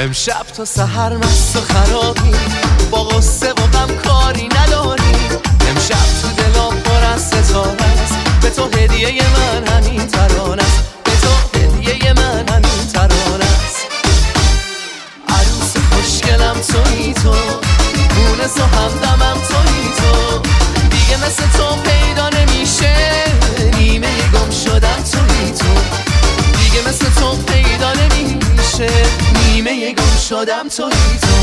امشب تا سحر مست و خرابی، با غصه و غم کاری نداری. امشب تو دلم پر از ستاره است، به تو هدیه من همین ترانه است، به تو هدیه من همین ترانه است. عروس خوشگلم تویی تو، مونس و همدمم تویی تو، دیگه مثل تو پیدا نمیشه، نیمه گم شدم تویی تو، دیگه مثل تو پیدا نمیشه، نیمه گم شدم تویی تو.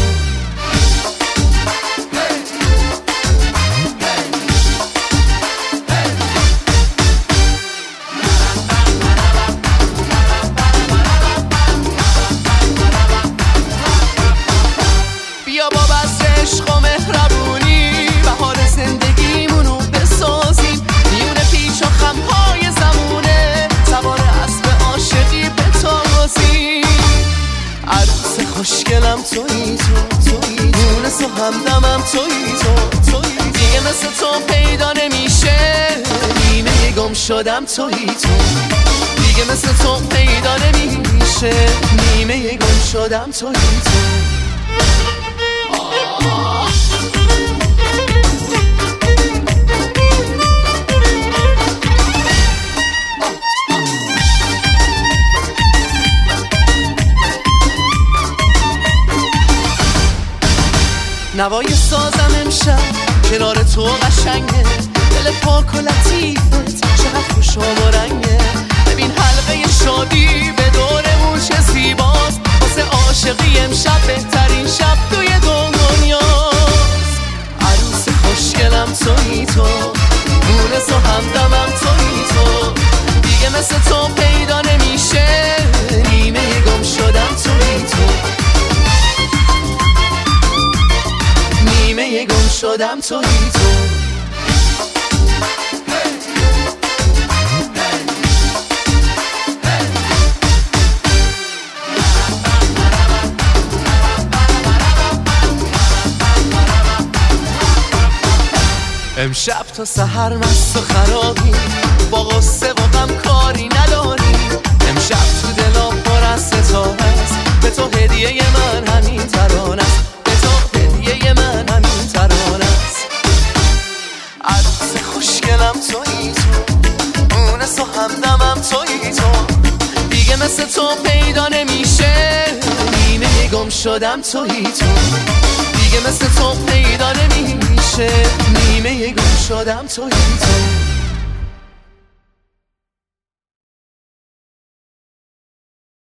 بیا با بس عشق و مهربونی بهار زندگیمونو بسازیم، میونه پیچ و خمهای زمونه سوار اسب عاشقی بتازیم. عروس خوشگلم تویی تو، تویی تو، مونس و همدمم تویی تو، دیگه مثل تو پیدا نمیشه، نیمه گم شدم تویی تو، دیگه مثل تو پیدا نمیشه، نیمه گم شدم تویی تو. نوای سازم امشب کنار تو قشنگه، دل پاک و لطیفت چقدر خوش و رنگه. ببین حلقه شادی به دورمون چه زیباست، واسه عاشقی امشب بهترین شب توی دنیاست. عروس خوشگلم تویی تو، مونس و همدمم تویی تو، دیگه مثل تو پیدا نمیشه، نیمه گم شدم تویی تو، نیمه گم شدم تویی تو. امشب تا سحر مست و خرابی، با غصه و غم کاری نداری. امشب تو دلم پر از ستاره است، به تو هدیه من همین ترانه است، به تو هدیه من همین ترانه است. عروس خوشگلم تویی تو، مونس و همدمم تویی تو، دیگه مثل تو پیدا نمیشه، نیمه گم شدم تویی تو، دیگه مثل تو پیدا نمیشه، نیمه گم شدم تویی تو.